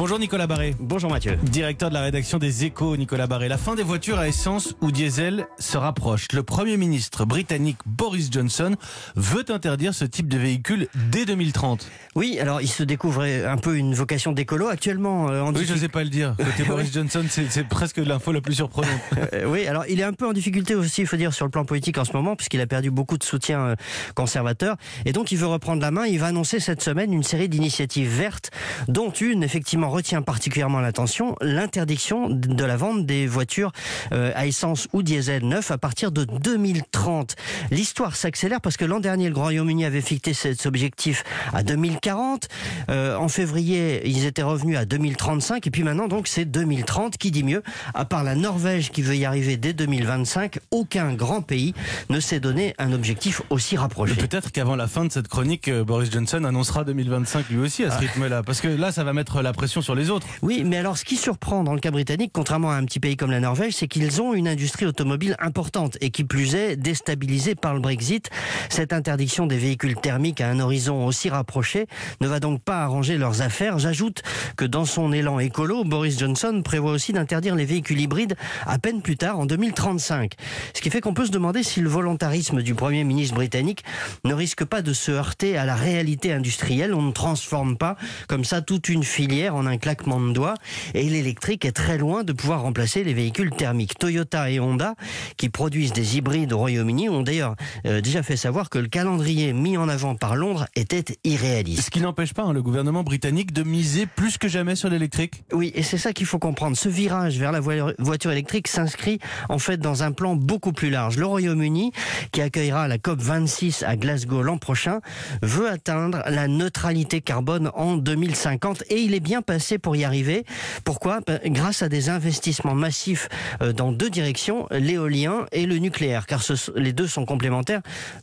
Bonjour Nicolas Barré. Bonjour Mathieu. Directeur de la rédaction des Échos, Nicolas Barré. La fin des voitures à essence ou diesel se rapproche. Le Premier ministre britannique Boris Johnson veut interdire ce type de véhicule dès 2030. Oui, alors il se découvre un peu une vocation d'écolo actuellement. Oui, je n'osais pas le dire. Côté Boris Johnson, c'est presque l'info la plus surprenante. Oui, alors il est un peu en difficulté aussi, il faut dire, sur le plan politique en ce moment, puisqu'il a perdu beaucoup de soutien conservateur. Et donc il veut reprendre la main. Il va annoncer cette semaine une série d'initiatives vertes, dont une, effectivement, retient particulièrement l'attention, l'interdiction de la vente des voitures à essence ou diesel neuf à partir de 2030. L'histoire s'accélère parce que l'an dernier, le Royaume-Uni avait fixé cet objectif à 2040. En février, ils étaient revenus à 2035. Et puis maintenant, donc, c'est 2030. Qui dit mieux? À part la Norvège qui veut y arriver dès 2025, aucun grand pays ne s'est donné un objectif aussi rapproché. Peut-être qu'avant la fin de cette chronique, Boris Johnson annoncera 2025 lui aussi à ce rythme-là. Parce que là, ça va mettre la pression sur les autres. Oui, mais alors ce qui surprend dans le cas britannique, contrairement à un petit pays comme la Norvège, c'est qu'ils ont une industrie automobile importante et qui plus est déstabilisée par le Brexit. Cette interdiction des véhicules thermiques à un horizon aussi rapproché ne va donc pas arranger leurs affaires. J'ajoute que dans son élan écolo, Boris Johnson prévoit aussi d'interdire les véhicules hybrides à peine plus tard, en 2035. Ce qui fait qu'on peut se demander si le volontarisme du Premier ministre britannique ne risque pas de se heurter à la réalité industrielle. On ne transforme pas comme ça toute une filière en un claquement de doigts, et l'électrique est très loin de pouvoir remplacer les véhicules thermiques. Toyota et Honda, qui produisent des hybrides au Royaume-Uni, ont d'ailleurs déjà fait savoir que le calendrier mis en avant par Londres était irréaliste. Ce qui n'empêche pas le gouvernement britannique de miser plus que jamais sur l'électrique. Oui, et c'est ça qu'il faut comprendre. Ce virage vers la voiture électrique s'inscrit en fait dans un plan beaucoup plus large. Le Royaume-Uni, qui accueillera la COP26 à Glasgow l'an prochain, veut atteindre la neutralité carbone en 2050, et il est bien passé pour y arriver. Pourquoi? Grâce à des investissements massifs dans deux directions, l'éolien et le nucléaire, car les deux sont complémentaires.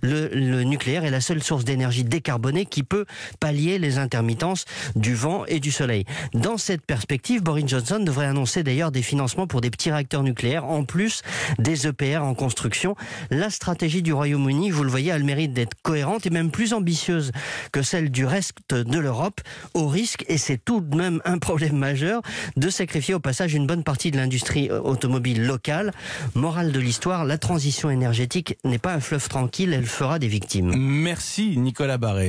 Le nucléaire est la seule source d'énergie décarbonée qui peut pallier les intermittences du vent et du soleil. Dans cette perspective, Boris Johnson devrait annoncer d'ailleurs des financements pour des petits réacteurs nucléaires, en plus des EPR en construction. La stratégie du Royaume-Uni, vous le voyez, a le mérite d'être cohérente et même plus ambitieuse que celle du reste de l'Europe, au risque, et c'est tout de même un problème majeur, de sacrifier au passage une bonne partie de l'industrie automobile locale. Morale de l'histoire, la transition énergétique n'est pas un fleuve tranquille, elle fera des victimes. Merci Nicolas Barré.